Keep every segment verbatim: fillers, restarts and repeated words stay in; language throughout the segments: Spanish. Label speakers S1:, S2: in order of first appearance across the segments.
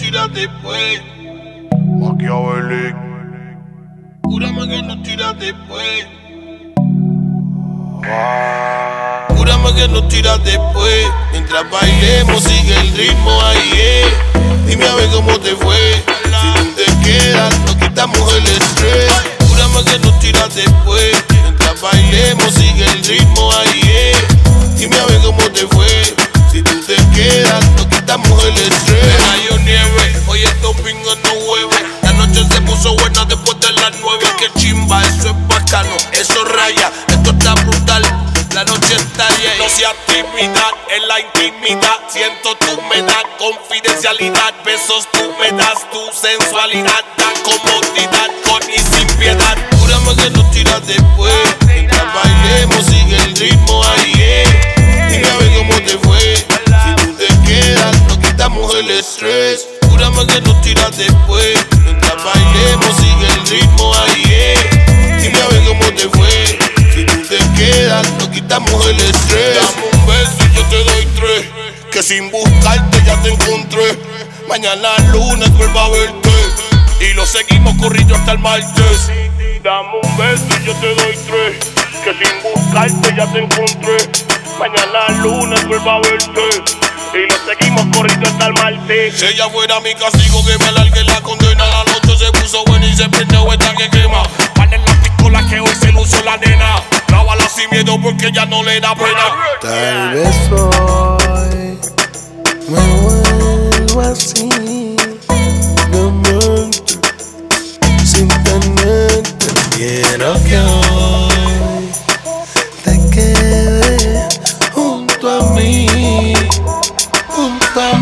S1: tiras después.
S2: Machiavelli.
S1: Júrame que no tiras después.
S2: Ah.
S1: Júrame que no tiras después. Mientras bailemos sigue el ritmo ahí, eh. Dime a ver cómo te fue. Si tú te quedas, nos quitamos el estrés. Júrame que no tiras después. Mientras bailemos sigue el ritmo ahí, eh. Dime a ver cómo te fue. Si tú te quedas, nos quitamos el estrés. Hay nieve, hoy estos pingos no hueven. La noche se puso buena después de las nueve. Que chimba, eso es bacano, eso raya. Esto está brutal, la noche está allá. No seas tímida, en la intimidad. Siento tu humedad, confidencialidad. Besos tú me das, tu sensualidad. Da comodidad, con y sin piedad. Júrame que no tiras después. Mientras bailemos sigue el ritmo ahí, eh. Dime a ver cómo te fue. Si tú te quedas, nos quitamos el estrés. Júrame que no tiras después. Mientras bailemos sigue el ritmo ahí, eh. Dime a ver cómo te fue. Si tú te quedas, nos quitamos el estrés. Dame un beso y yo te doy tres. Que sin buscarte ya te encontré. Mañana lunes vuelvo a verte. Y lo seguimos corriendo hasta el martes. Dame un beso y yo te doy tres. Que sin buscarte ya te encontré. Mañana lunes vuelvo a verte. Y lo seguimos corriendo hasta el martes. Si ella fuera mi castigo que me alargue la condena. La noche se puso buena y se prendió esta que quema. Vale la pistola que hoy se lució la nena. Lávala sin miedo porque ya no le da pena.
S3: Tal vez hoy me vuelvo así, de mente, sin tenerte. Quiero que hoy te quedes junto a mí, junto a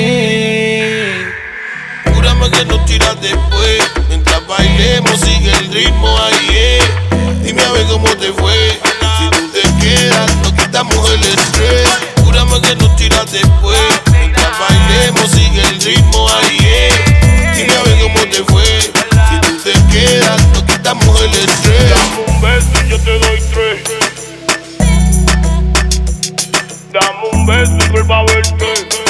S3: mí.
S1: Júrame que no tiras después. Mientras bailemos sigue el ritmo ahí, eh. Dime a ver cómo te fue. Si tú te quedas, nos quitamos el estrés. Júrame que no tiras después. Mientras bailemos sigue el ritmo ahí, eh. Dime a ver cómo te fue. Si tú te quedas, nos quitamos el estrés. Dame un beso y yo te doy tres. Dame un beso y vuelvo a verte.